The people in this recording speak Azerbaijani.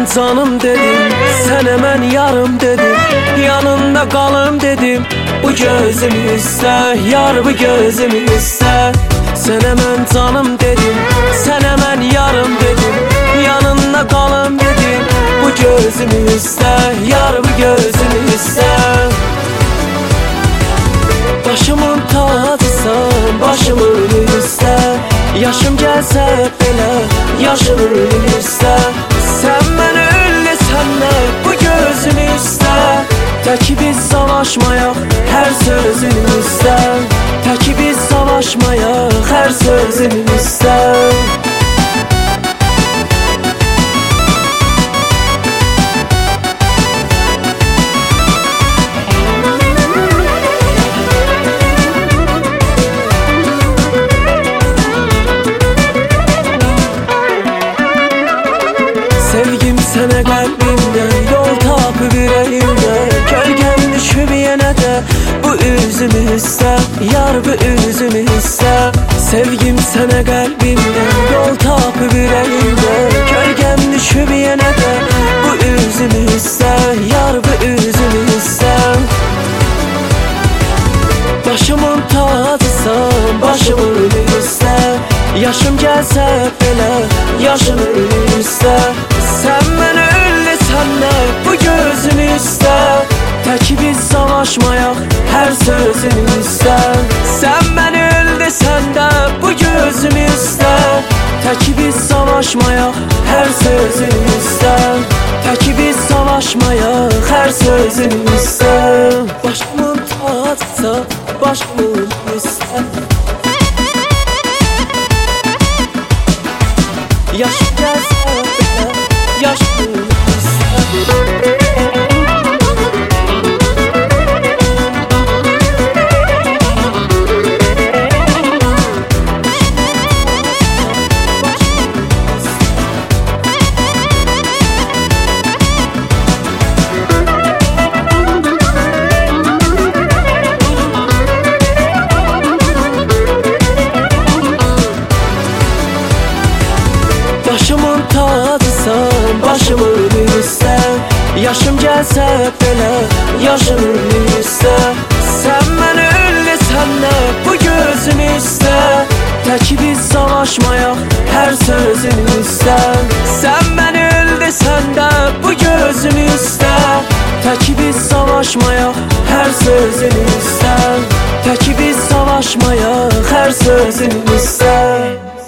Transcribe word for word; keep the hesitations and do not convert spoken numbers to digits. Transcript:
canım dedim, sənə mən yarım dedim, yanında qalım dedim. Bu gözümü üstə, yar bu gözümü üstə. Sənə mən canım dedim, sənə mən yarım dedim, yanında qalım dedim. Bu gözümü üstə, yar bu gözümü üstə. Başımın tacısan, başımın üstə. Yaşım gəlsə belə, yaşımın üstə. Sən mənə ölləsən də bu gözümü üstə. Təki biz savaşmayaq hər sözün üstə. Təki biz savaşmayaq hər sözün üstə. Sevgim sənə qəlbimdə, yol tapıb ürəyimdə. Kölgəm düşüb yenə də bu üzümü üstə, yar bu üzümü üstə. Sevgim sənə qəlbimdə, yol tapıb ürəyimdə. Kölgəm düşüb yenə də bu üzümü üstə, yar bu üzümü üstə. Başımın tacısan, başımın üstə. Yaşım gəlsə belə, yaşımın üstə. Sən mənə ölləsən də bu gözümü üstə. Təki biz savaşmayaq hər sözün üstə. Sən mənə ölləsən də bu gözümü üstə. Təki biz savaşmayaq hər sözün üstə. Təki biz savaşmayaq hər sözün üstə. Başımın tacısa, başımın üstə. Yaşım gəlsə belə, yaşımın üstə. Başımın tacısan, başımın üstə. Yaşım gəlsə belə, yaşımın üstə. Sən mənə ölləsən də bu gözümü üstə. Təki biz savaşmayaq hər sözün üstə. Sən mənə ölləsən də bu gözümü üstə. Təki biz savaşmayaq hər sözün üstə. Təki biz savaşmayaq hər sözün üstə.